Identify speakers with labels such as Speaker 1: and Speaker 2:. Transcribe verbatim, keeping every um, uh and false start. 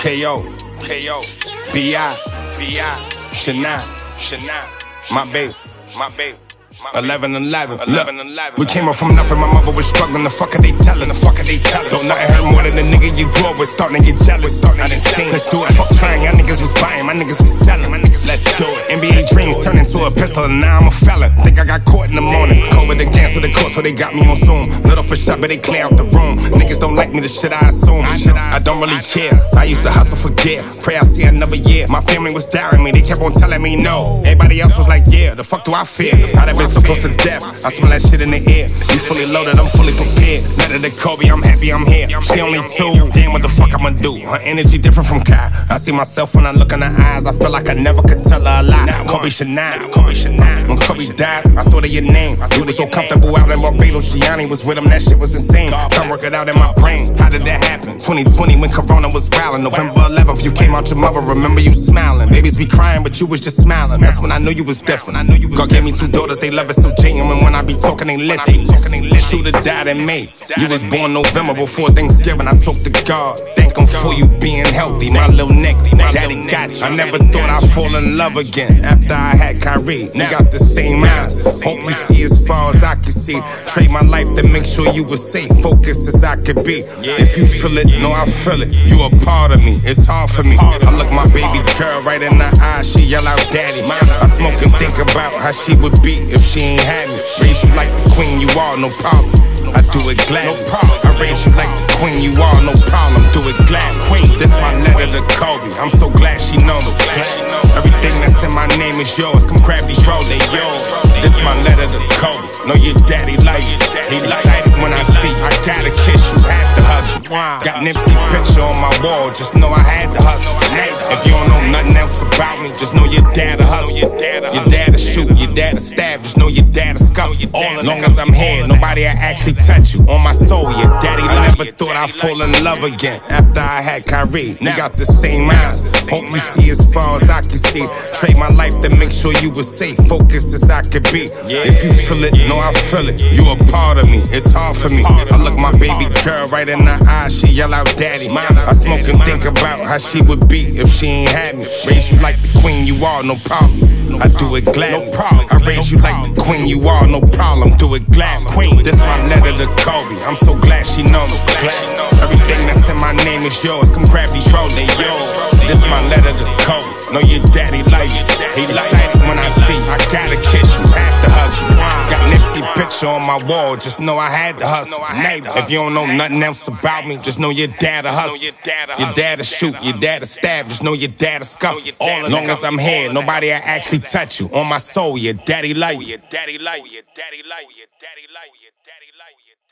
Speaker 1: K O, K O, B I, B I, Shania, Shania, my baby, my baby. eleven eleven, eleven eleven. We came up from nothing, my mother was struggling. The fuck are they telling? The fuck are they telling? Don't nothing hurt more than the nigga you grew up with. Starting to get jealous. I done seen. Let's do it. Fuck trying. Y'all niggas was buying. My niggas was selling. My niggas, let's do it. N B A dreams turned into a pistol, and now I'm a felon. Think I got caught in the morning. COVID and canceled the court, so they got me on Zoom. Little for shot, but they clear out the room. Niggas don't like me, the shit I assume. I don't really care. I used to hustle for gear. Pray I see another year. My family was daring me. They kept on telling me no. Everybody else was like, yeah, the fuck do I fear? I'd have been so close to death. I smell that shit in the air. You fully loaded, I'm fully prepared. Letter to Kobe, I'm happy I'm here. She only two, damn what the fuck I'ma do? Her energy different from Kai. I see myself when I look in her eyes. I feel like I never could tell her a lie. Kobe Shania, Kobe Shania. When Kobe died, I thought of your name. You was so comfortable out in Barbados. Gianni was with him, that shit was insane. Trying to work it out in my brain. How did that happen? twenty twenty when Corona was wildin'. November eleventh, you came out your mother. Remember you smiling. Babies be crying, but you was just smiling. That's when I knew you was different. God gave me two daughters, they love it so genuine. When I be talking, they listen. Shooter died in May. You was born November before Thanksgiving. I talk to God, thank him for you being healthy. My little neck, daddy got you. I never thought I'd fall in love again after I had Kyrie. We got the same eyes. Hope you see as far as I can see. Trade my life to make sure you were safe. Focus as I could be. If you feel it, no, I feel it. You a part of me. It's hard for me. I look my baby girl right in the eye. She yell out, daddy. I smoke and think about how she would be if she ain't had me. Raise you like the queen you are, no problem. I do it glad. No problem. I raise you like the queen you are, no problem. Do it glad. Queen, this my letter to Kobe. I'm so glad she know me. Everything that's in my name is yours. Come grab these rolls, they yours. This my letter to Kobe. Know your daddy like it. He excited when I see. I gotta kiss you, have to hug you. Got Nipsey picture on my wall. Just know I had to hustle. If you don't know nothing else about me, just know your dad to hustle. Your dad to shoot, your dad to stab. Just know your dad to scuff. All as long as I'm here, nobody will actually touch you. On my soul, your daddy I never thought I'd fall in love again after I had Kyrie. We got the same eyes. Hope you see as far as I can see. Trade my life to make sure you were safe. Focus as I could be. If you feel it, no, I feel it. You a part of me. It's hard for me. I look my baby girl right in the eye. She yell out, daddy. I smoke and think about how she would be if she ain't had me. Raise you like the queen you are, no problem. I do it glad. No problem. I raise you like the queen you are, no problem. Do it glad. Queen, this my letter to Kobe. I'm so glad she know me. Everything that's in my name is yours. Come grab these rolls, they yours. This my letter to Kobe. Know your daddy like it. He excited when I see. I gotta kiss you, have to hug you. Got Nipsey picture on my wall. Just know I had to hustle. If you don't know nothing else about me, just know your dad to hustle. Your dad to shoot, your dad to stab. Just know your dad to scuff. All as long as I'm here, nobody will actually touch you. On my soul, your daddy like you. Your daddy like you. Your daddy like you. Your daddy like you. Your daddy like you.